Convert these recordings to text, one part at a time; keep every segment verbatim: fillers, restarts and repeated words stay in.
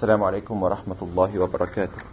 Assalamu alaikum wa rahmatullahi wa barakatuh.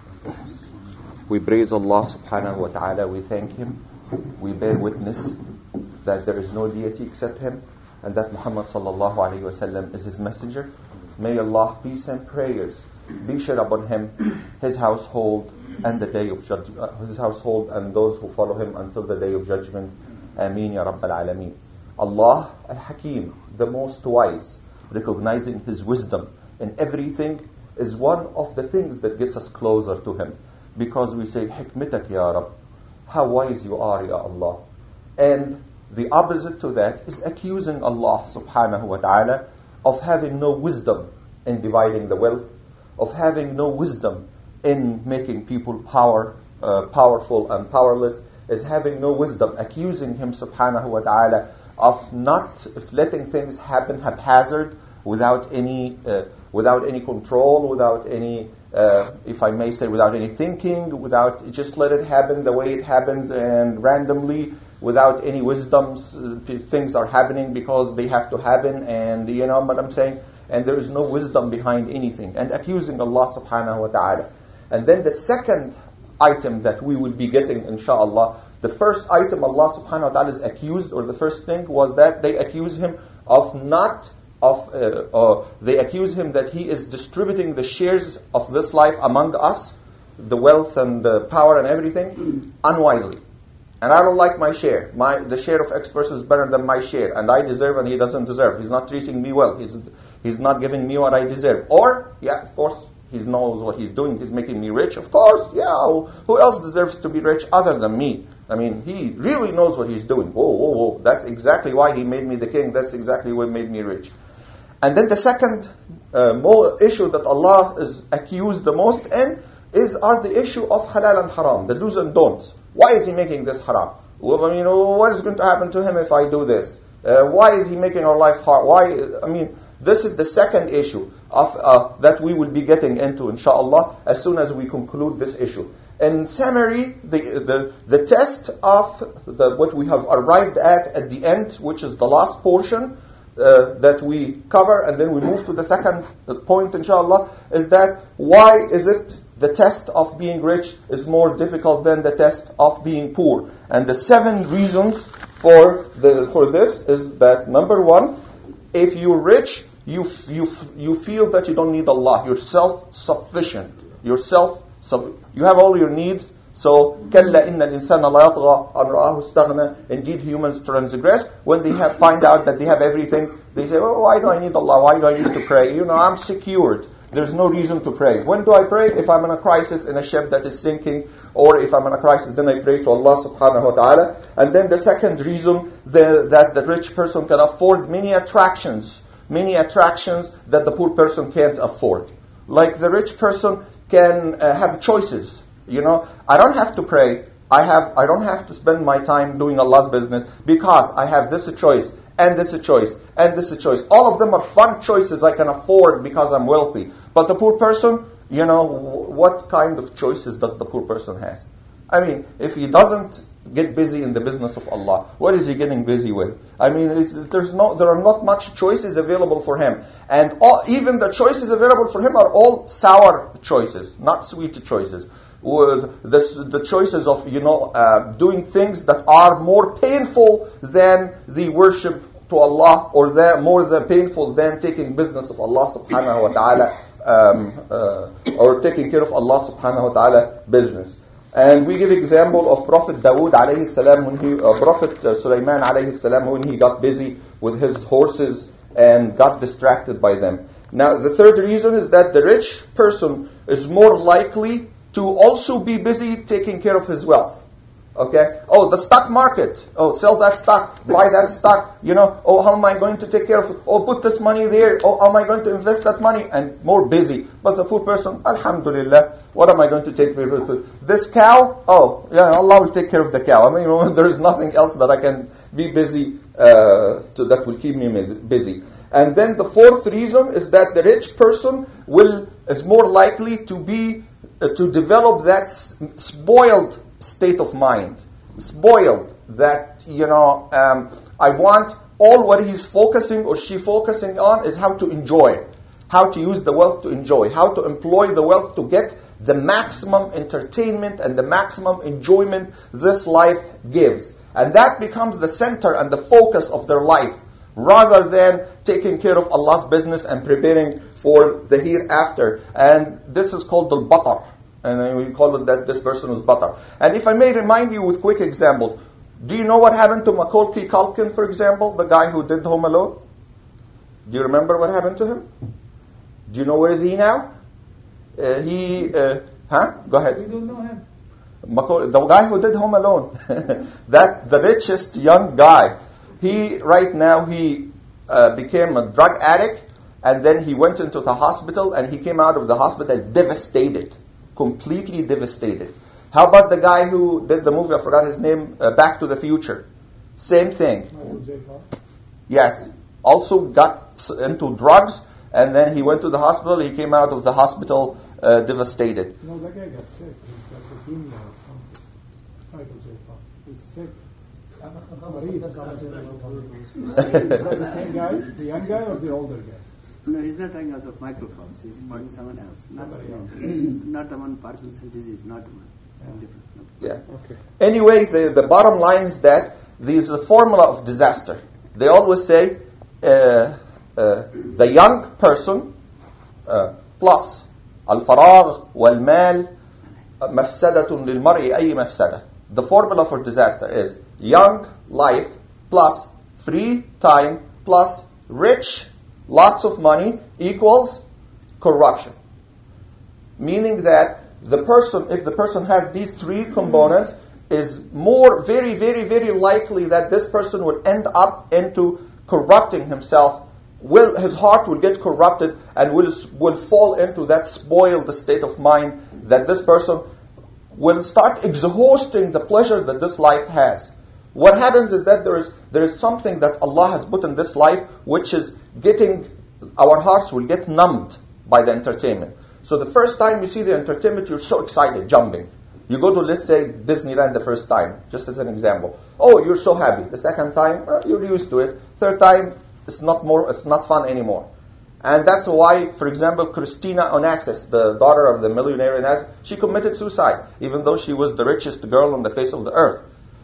We praise Allah subhanahu wa ta'ala, we thank Him, we bear witness that there is no deity except Him, and that Muhammad sallallahu alayhi wa sallam is His messenger. May Allah peace and prayers be shed upon Him, His household, and the day of judgment, uh, His household and those who follow Him until the day of judgment. Ameen ya Rabbal Alameen. Allah al-Hakim, the most wise, recognizing His wisdom in everything, is one of the things that gets us closer to Him. Because we say, Hikmatak ya Rabb, how wise you are, ya Allah. And the opposite to that is accusing Allah subhanahu wa ta'ala of having no wisdom in dividing the wealth, of having no wisdom in making people power, uh, powerful and powerless, is having no wisdom, accusing Him subhanahu wa ta'ala of not of letting things happen haphazard, without any uh, without any control, without any, uh, if I may say, without any thinking, without just let it happen the way it happens and randomly, without any wisdoms. Uh, things are happening because they have to happen, and you know what I'm saying? And there is no wisdom behind anything. And accusing Allah subhanahu wa ta'ala. And then the second item that we will be getting, inshaAllah, the first item Allah subhanahu wa ta'ala is accused, or the first thing was that they accuse Him of not Of uh, uh, they accuse Him that He is distributing the shares of this life among us, the wealth and the power and everything, unwisely. And I don't like my share. My the share of X person is better than my share, and I deserve and he doesn't deserve. He's not treating me well. He's he's not giving me what I deserve. Or yeah, of course, he knows what he's doing. He's making me rich. Of course, yeah. Who else deserves to be rich other than me? I mean, he really knows what he's doing. Whoa, whoa, whoa! That's exactly why He made me the king. That's exactly what made me rich. And then the second uh, more issue that Allah is accused the most in is are the issue of halal and haram, the do's and don'ts. Why is He making this haram? Well, I mean, what is going to happen to him if I do this? Uh, why is He making our life hard? Why? I mean, this is the second issue of uh, that we will be getting into, inshallah, as soon as we conclude this issue. In summary, the the, the test of the, what we have arrived at at the end, which is the last portion, Uh, that we cover, and then we move to the second point, inshallah, is that why is it the test of being rich is more difficult than the test of being poor? And the seven reasons for the for this is that, number one, if you're rich, you you you feel that you don't need Allah. You're self-sufficient. You're self you have all your needs. So, كَلَّا إِنَّ الْإِنسَانَ لَا يَطْغَى أَنْ رَآهُ اسْتَغْنَى. Indeed, humans transgress when they have find out that they have everything. They say, "Oh, why do I need Allah? Why do I need to pray? You know, I'm secured. There's no reason to pray." When do I pray? If I'm in a crisis in a ship that is sinking, or if I'm in a crisis, then I pray to Allah subhanahu wa ta'ala. And then the second reason the, that the rich person can afford many attractions, many attractions that the poor person can't afford. Like the rich person can uh, have choices. You know, I don't have to pray. I have. I don't have to spend my time doing Allah's business because I have this a choice, and this a choice, and this a choice. All of them are fun choices I can afford because I'm wealthy. But the poor person, you know, what kind of choices does the poor person has? I mean, if he doesn't get busy in the business of Allah, what is he getting busy with? I mean, it's, there's no, there are not much choices available for him, and all, even the choices available for him are all sour choices, not sweet choices. With this, the choices of, you know, uh, doing things that are more painful than the worship to Allah, or that more than painful than taking business of Allah subhanahu wa ta'ala, um, uh, or taking care of Allah subhanahu wa ta'ala business. And we give example of Prophet Dawood alayhi salam, when he, uh, Prophet uh, Sulaiman alayhi salam, when he got busy with his horses and got distracted by them. Now, the third reason is that the rich person is more likely to also be busy taking care of his wealth. Okay? Oh, the stock market. Oh, sell that stock. Buy that stock. You know, oh, how am I going to take care of it? Oh, put this money there. Oh, how am I going to invest that money? And more busy. But the poor person, alhamdulillah, what am I going to take care of? This cow? Oh, yeah, Allah will take care of the cow. I mean, you know, there is nothing else that I can be busy, uh, to, that will keep me busy. And then the fourth reason is that the rich person will is more likely to be to develop that spoiled state of mind. Spoiled, that, you know, um, I want all what he's focusing or she focusing on is how to enjoy. how to use the wealth to enjoy, how to employ the wealth to get the maximum entertainment and the maximum enjoyment this life gives. And that becomes the center and the focus of their life, rather than taking care of Allah's business and preparing for the hereafter. And this is called the batar. And we call it that this person is batar. And if I may remind you with quick examples, do you know what happened to Macaulay Culkin, for example, the guy who did Home Alone? Do you remember what happened to him? Do you know where is he now? Uh, he, uh, huh? Go ahead. We don't know him. Macaulay, the guy who did Home Alone, that the richest young guy. He right now he uh, became a drug addict, and then he went into the hospital, and he came out of the hospital devastated, completely devastated. How about the guy who did the movie? I forgot his name. Uh, Back to the Future. Same thing. Yes. Also got into drugs, and then he went to the hospital. He came out of the hospital uh, devastated. No, that guy got sick. He's got leukemia or something. Michael J. Fox. He's sick. Is that the same guy? The young guy or the older guy? No, he's not talking about microphones. He's talking someone else. Not, no, not the one Parkinson's disease. Not the one. Yeah. Different. No. Yeah. Okay. Anyway, the, the bottom line is that there's a formula of disaster. They always say uh, uh, the young person uh, plus الفراغ والمال مفسدة للمرء أي مفسدة. The formula for disaster is young life plus free time plus rich, lots of money equals corruption. Meaning that the person, if the person has these three components, is more, very, very, very likely that this person will end up into corrupting himself. Will his heart will get corrupted and will will fall into that spoiled state of mind that this person will start exhausting the pleasures that this life has. What happens is that there is there is something that Allah has put in this life which is getting, our hearts will get numbed by the entertainment. So the first time you see the entertainment, you're so excited, jumping. You go to, let's say, Disneyland the first time, just as an example. Oh, you're so happy. The second time, uh, you're used to it. Third time, it's not more, it's not fun anymore. And that's why, for example, Christina Onassis, the daughter of the millionaire Onassis, she committed suicide, even though she was the richest girl on the face of the earth.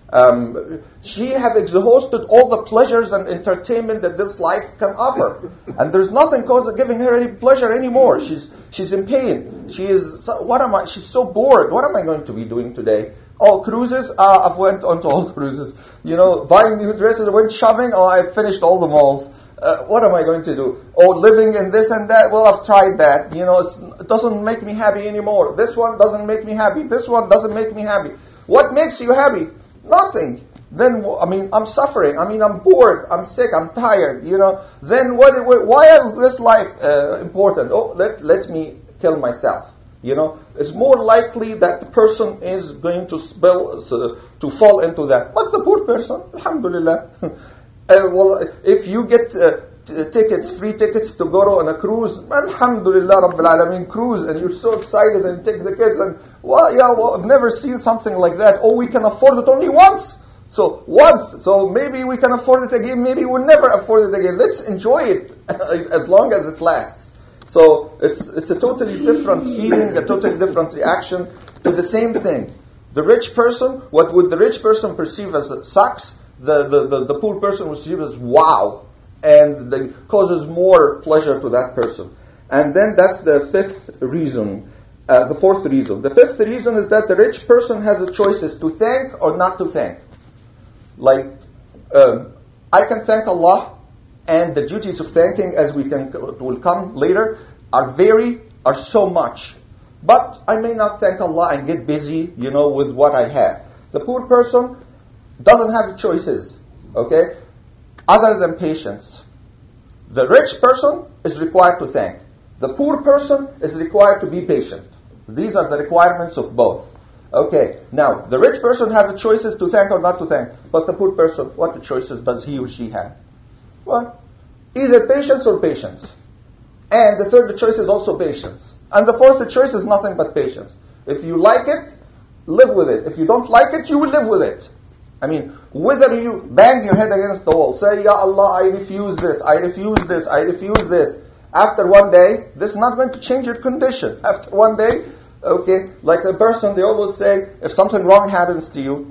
Um, she had exhausted all the pleasures and entertainment that this life can offer, and there's nothing causing giving her any pleasure anymore. She's she's in pain. She is. What am I? She's so bored. What am I going to be doing today? Oh, cruises. Uh, I've went on to all cruises. You know, buying new dresses. I went shopping. Oh, I finished all the malls. Uh, what am I going to do? Oh, living in this and that. Well, I've tried that. You know, it's, it doesn't make me happy anymore. This one doesn't make me happy. This one doesn't make me happy. What makes you happy? Nothing. Then, I mean, I'm suffering. I mean, I'm bored. I'm sick. I'm tired. You know. Then, what? Why is this life uh, important? Oh, let let me kill myself. You know, it's more likely that the person is going to spill uh, to fall into that. But the poor person, alhamdulillah. uh, well, if you get uh, t- tickets, free tickets to go on a cruise, alhamdulillah, Rabbil Alameen, cruise, and you're so excited and take the kids and. Well, yeah, well, I've never seen something like that. Oh, we can afford it only once. So, once. So, maybe we can afford it again. Maybe we'll never afford it again. Let's enjoy it as long as it lasts. So, it's it's a totally different feeling, a totally different reaction to the same thing. The rich person, what would the rich person perceive as sucks, the, the, the, the poor person will perceive as wow. And it causes more pleasure to that person. And then that's the fifth reason. Uh, the fourth reason. The fifth reason is that the rich person has the choices to thank or not to thank. Like, um, I can thank Allah, and the duties of thanking, as we can will come later, are very, are so much. But I may not thank Allah and get busy, you know, with what I have. The poor person doesn't have choices, okay, other than patience. The rich person is required to thank. The poor person is required to be patient. These are the requirements of both. Okay, now, the rich person has the choices to thank or not to thank. But the poor person, what choices does he or she have? Well, either patience or patience. And the third choice is also patience. And the fourth choice is nothing but patience. If you like it, live with it. If you don't like it, you will live with it. I mean, whether you bang your head against the wall, say, Ya Allah, I refuse this, I refuse this, I refuse this, After one day, this is not going to change your condition. After one day, okay, like a person, they always say, if something wrong happens to you,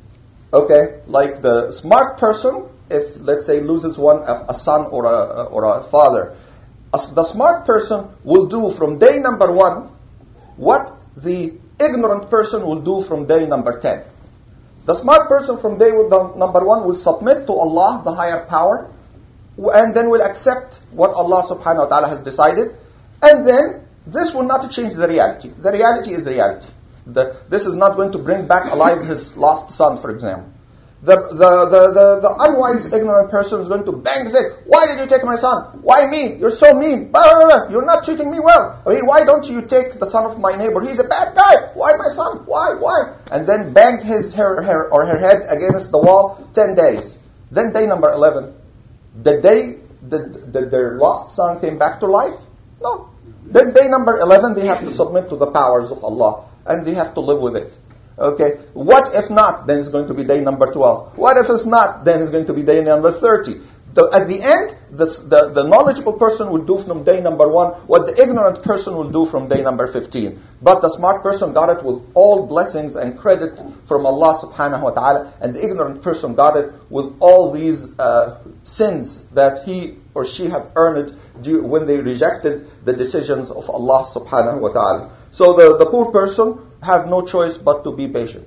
okay, like the smart person, if, let's say, loses one, a, a son or a, or a father, a, the smart person will do from day number one what the ignorant person will do from day number ten. The smart person from day number one will submit to Allah, the higher power, and then will accept what Allah subhanahu wa ta'ala has decided, and then this will not change the reality. The reality is reality. The, this is not going to bring back alive his lost son, for example. The, the, the, the, the unwise, ignorant person is going to bang and say, why did you take my son? Why me? You're so mean. You're not treating me well. I mean, why don't you take the son of my neighbor? He's a bad guy. Why my son? Why? Why? And then bang his her, her, or her head against the wall ten days. Then day number eleven. The day the, the, their lost son came back to life? No. Then day number eleven, they have to submit to the powers of Allah. And they have to live with it. Okay, what if not? Then it's going to be day number twelve. What if it's not? Then it's going to be day number thirty. The, at the end, the, the, the knowledgeable person will do from day number one what the ignorant person will do from day number fifteen. But the smart person got it with all blessings and credit from Allah subhanahu wa ta'ala, and the ignorant person got it with all these uh, sins that he or she have earned due, when they rejected the decisions of Allah subhanahu wa ta'ala. So the, the poor person have no choice but to be patient.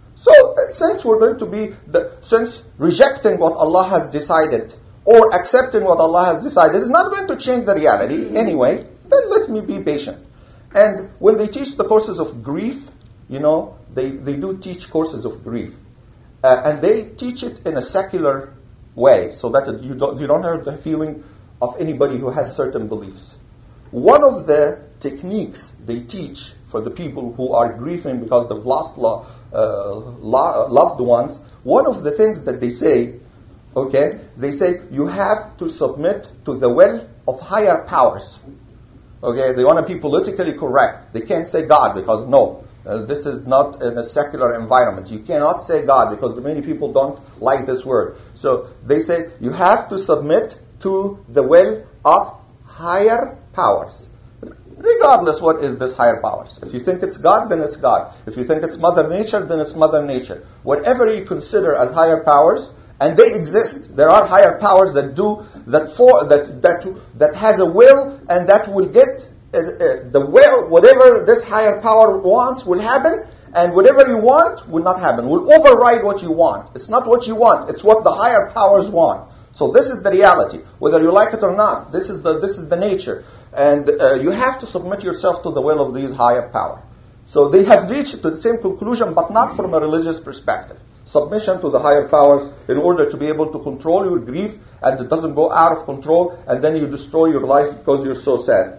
So since we're going to be, the, since rejecting what Allah has decided or accepting what Allah has decided is not going to change the reality anyway, then let me be patient. And when they teach the courses of grief, you know, they, they do teach courses of grief. Uh, and they teach it in a secular way so that you don't, you don't have the feeling of anybody who has certain beliefs. One of the techniques they teach for the people who are grieving because they've lost lo- uh, lo- loved ones, one of the things that they say, okay, they say you have to submit to the will of higher powers. Okay, they want to be politically correct. They can't say God because no, uh, this is not in a secular environment. You cannot say God because many people don't like this word. So they say you have to submit to the will of higher powers. Regardless what is this higher powers. If you think it's God, then it's God. If you think it's Mother Nature, then it's Mother Nature. Whatever you consider as higher powers, and they exist. There are higher powers that do that for that that that has a will, and that will get uh, uh, the will. Whatever this higher power wants will happen, and whatever you want will not happen. Will override what you want. It's not what you want. It's what the higher powers want. So this is the reality, whether you like it or not. This is the this is the nature. And uh, you have to submit yourself to the will of these higher power. So they have reached to the same conclusion, but not from a religious perspective. Submission to the higher powers in order to be able to control your grief, and it doesn't go out of control, and then you destroy your life because you're so sad.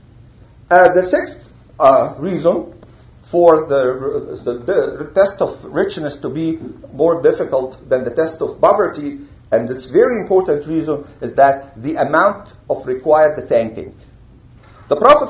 Uh, the sixth uh, reason for the, the, the test of richness to be more difficult than the test of poverty, and it's very important reason, is that the amount of required thanking. The Prophet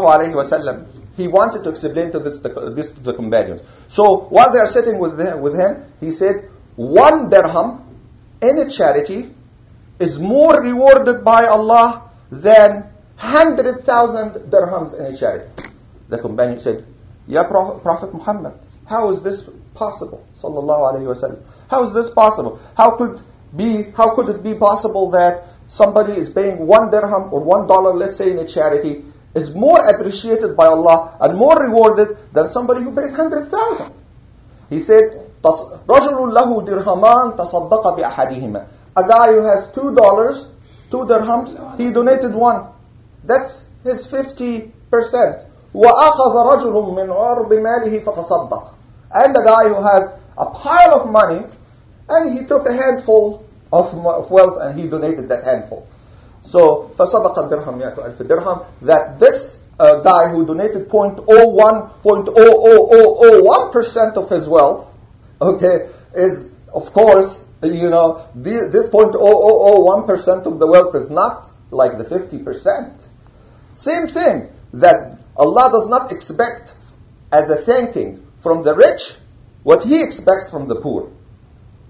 ﷺ, he wanted to explain to this, this to the companions. So while they are sitting with him, with him, he said, one dirham in a charity is more rewarded by Allah than one hundred thousand dirhams in a charity. The companion said, Ya Prophet Muhammad, how is this possible? Sallallahu alayhi wa sallam. How is this possible? How could be? How could it be possible that somebody is paying one dirham or one dollar, let's say, in a charity, is more appreciated by Allah and more rewarded than somebody who pays one hundred thousand? He said, رَجُلٌ لَهُ دِرْهَمَانْ تَصَدَّقَ بِأَحَدِهِمَا. A guy who has two dollars, two dirhams, he donated one. That's his fifty percent. وَأَخَذَ رَجُلٌ مِّنْ عَرْضِ مَالِهِ فَتَصَدَّقَ. And a guy who has a pile of money, and he took a handful of wealth and he donated that handful. So, فَسَبَقَ الدِّرْهَمْ يَأْتُ أَلْفِ دِرْهَمْ, that this uh, guy who donated zero point zero one, zero point zero zero zero zero one percent of his wealth, okay, is, of course, you know, the, this zero point zero zero zero one percent of the wealth is not like the fifty percent. Same thing, that Allah does not expect as a thanking from the rich what He expects from the poor.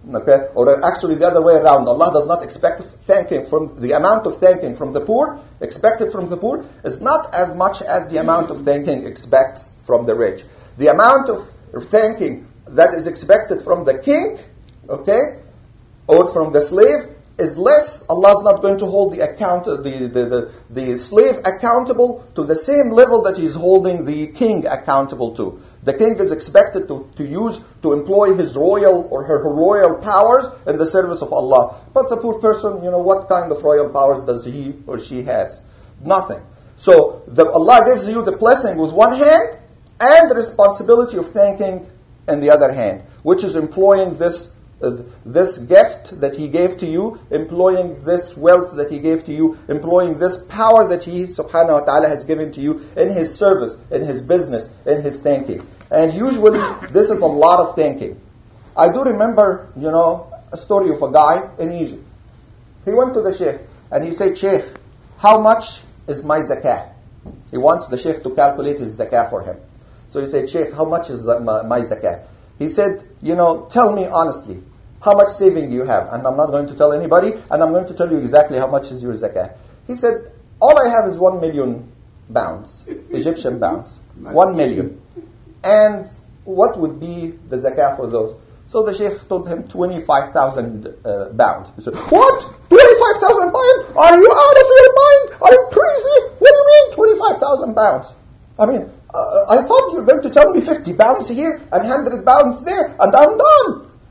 Okay? Or actually the other way around. Allah does not expect thanking from the amount of thanking from the poor, expected from the poor, is not as much as the amount of thanking expects from the rich. The amount of thanking that is expected from the king, okay, or from the slave, is less. Allah is not going to hold the account, the, the, the, the slave accountable to the same level that He's holding the king accountable to. The king is expected to, to use, to employ his royal or her, her royal powers in the service of Allah. But the poor person, you know, what kind of royal powers does he or she has? Nothing. So the, Allah gives you the blessing with one hand and the responsibility of thanking in the other hand, which is employing this Uh, this gift that He gave to you, employing this wealth that He gave to you, employing this power that He subhanahu wa ta'ala has given to you in His service, in His business, in His thanking. And usually this is a lot of thanking. I do remember, you know, a story of a guy in Egypt. He went to the sheikh and he said, "Sheikh, how much is my zakah?" He wants the sheikh to calculate his zakah for him. So he said, "Sheikh, how much is my, my zakah?" He said, "You know, tell me honestly, how much saving do you have?" And I'm not going to tell anybody, and I'm going to tell you exactly how much is your zakah. He said, "All I have is one million pounds, Egyptian pounds. One million. And what would be the zakah for those?" So the sheikh told him twenty-five thousand uh, pounds. He said, "What? twenty-five thousand pounds? Are you out of your mind? Are you crazy? What do you mean twenty-five thousand pounds? I mean, uh, I thought you were going to tell me fifty pounds here and one hundred pounds there, and I'm done."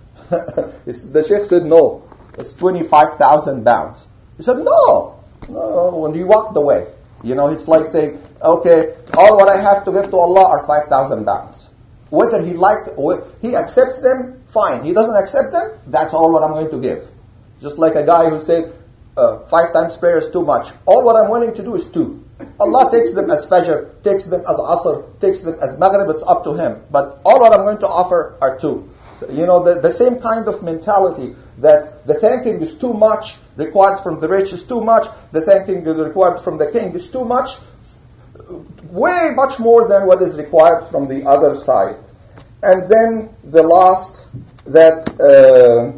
The sheikh said, "No, it's twenty-five thousand pounds. He said, no, no, when he walked away. You know, it's like saying, "Okay, all what I have to give to Allah are five thousand pounds. Whether he liked, he accepts them, fine. He doesn't accept them, that's all what I'm going to give." Just like a guy who said, uh, five times prayer is too much. All what I'm willing to do is two. Allah takes them as Fajr, takes them as Asr, takes them as Maghrib, it's up to Him. But all what I'm going to offer are two. So, you know, the, the same kind of mentality that the thanking is too much, required from the rich is too much, the thanking required from the king is too much, way much more than what is required from the other side. And then the last, that uh,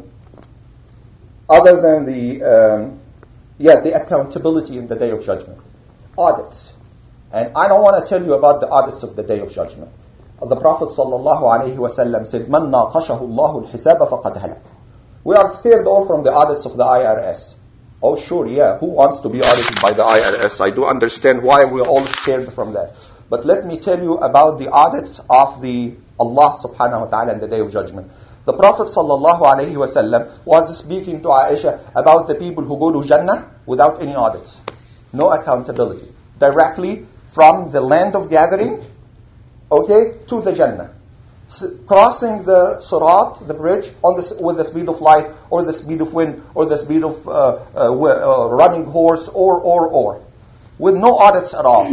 other than the, um, yeah, the accountability in the Day of Judgment. Audits. And I don't want to tell you about the audits of the Day of Judgment. The Prophet sallallahu alaihi wasallam said, "Man naqashahu Allahu al-hisaba faqad halak." We are scared all from the audits of the I R S. Oh sure, yeah, who wants to be audited by the I R S? I do understand why we're all scared from that. But let me tell you about the audits of the Allah subhanahu wa ta'ala in the Day of Judgment. The Prophet sallallahu alaihi wasallam was speaking to Aisha about the people who go to Jannah without any audits. No accountability. Directly from the land of gathering, okay, to the Jannah. S- crossing the Sirat, the bridge, on the, with the speed of light, or the speed of wind, or the speed of uh, uh, uh, running horse, or, or, or. With no audits at all.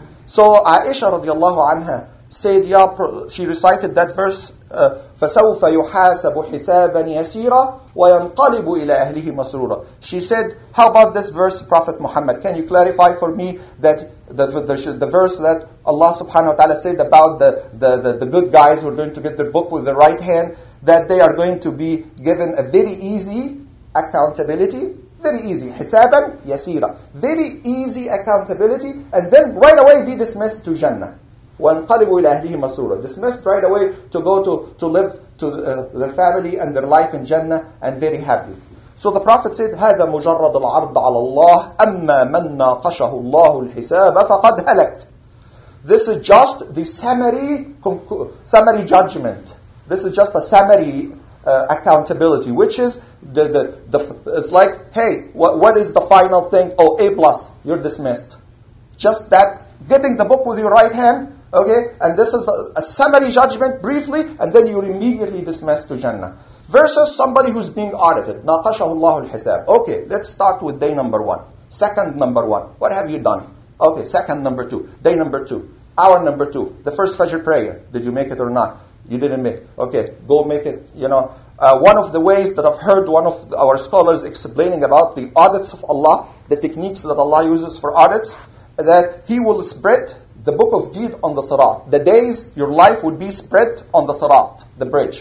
So Aisha radiallahu anha said, ya, she recited that verse, uh, فَسَوْفَ يُحَاسَبُ حِسَابًا يَسِيرًا وَيَنْقَلِبُ إِلَىٰ أَهْلِهِ مَسْرُورًا. She said, how about this verse, Prophet Muhammad? Can you clarify for me that the, the, the verse that Allah subhanahu wa ta'ala said about the, the, the, the good guys who are going to get their book with the right hand, that they are going to be given a very easy accountability? Very easy. حِسَابًا يَسِيرًا. Very easy accountability, and then right away be dismissed to Jannah. وَانْقَلِبُوا إِلَى أَهْلِهِ مَسْرُورًا. Dismissed right away to go to, to live to uh, their family and their life in Jannah and very happy. So the Prophet said, هَذَا مُجَرَّدُ الْعَرْضِ عَلَى اللَّهِ أَمَّا مَنْ نَاقَشَهُ اللَّهُ الْحِسَابَ فَقَدْ هَلَكْتَ. This is just the summary, summary judgment. This is just a summary uh, accountability, which is the, the, the it's like, hey, what, what is the final thing? Oh, A plus, you're dismissed. Just that, getting the book with your right hand, okay, and this is a, a summary judgment briefly, and then you're immediately dismissed to Jannah. Versus somebody who's being audited. نَاقَشَهُ اللَّهُ الْحِسَابِ. Okay, let's start with day number one. Second number one. What have you done? Okay, second number two. Day number two. Hour number two. The first Fajr prayer. Did you make it or not? You didn't make it. Okay, go make it. You know, uh, one of the ways that I've heard one of our scholars explaining about the audits of Allah, the techniques that Allah uses for audits, that He will spread the book of deed on the Sirat. The days your life would be spread on the Sirat, the bridge.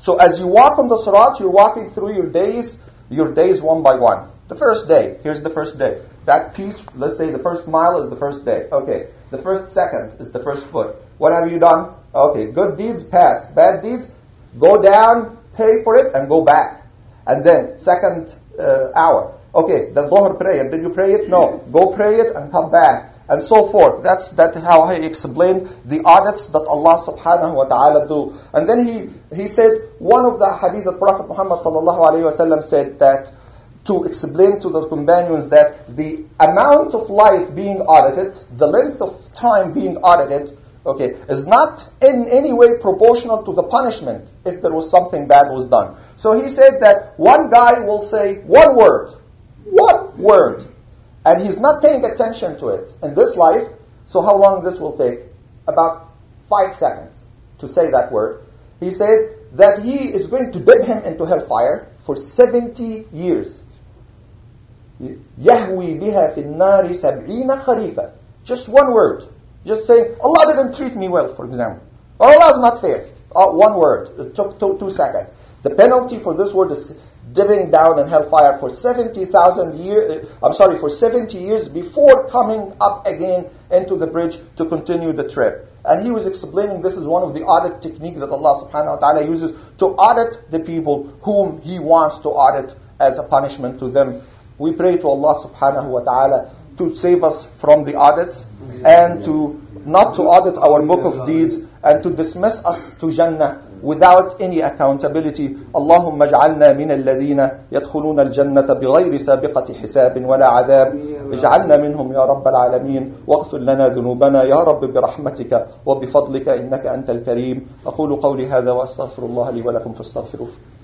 So as you walk on the Sirat, you're walking through your days, your days one by one. The first day, here's the first day. That piece, let's say the first mile is the first day. Okay, the first second is the first foot. What have you done? Okay, good deeds, pass. Bad deeds, go down, pay for it, and go back. And then, second uh, hour. Okay, the Dhuhr prayer, did you pray it? No. Go pray it and come back. And so forth. That's that how I explained the audits that Allah subhanahu wa ta'ala do. And then he, he said, one of the hadith that Prophet Muhammad sallallahu alayhi wa sallam said that, to explain to the companions that the amount of life being audited, the length of time being audited, okay, is not in any way proportional to the punishment if there was something bad was done. So he said that one guy will say one word, one word, and he's not paying attention to it in this life. So how long this will take? About five seconds to say that word. He said that he is going to dip him into hellfire for seventy years. يهوي بها في النار سبعين خريفا. Just one word. Just saying, Allah didn't treat me well, for example. Or Allah is not fair. Uh, one word. It took two, two seconds. The penalty for this word is dipping down in hellfire for seventy thousand years, I'm sorry, for seventy years before coming up again into the bridge to continue the trip. And he was explaining this is one of the audit techniques that Allah subhanahu wa ta'ala uses to audit the people whom He wants to audit as a punishment to them. We pray to Allah subhanahu wa ta'ala to save us from the audits and to not to audit our book of deeds and to dismiss us to Jannah without any accountability. Allahumma ij'alna min alladhina yadkhuluna al-jannata bighayri sabiqati hisabin wala adhab. Ij'alna minhum ya rabbal alamin waghfir lana dhunubana ya rabb birahmatika wa bifadlika innaka antal kareem. Aqulu qawli hadha wa astaghfirullah li wa lakum fastaghfiruh.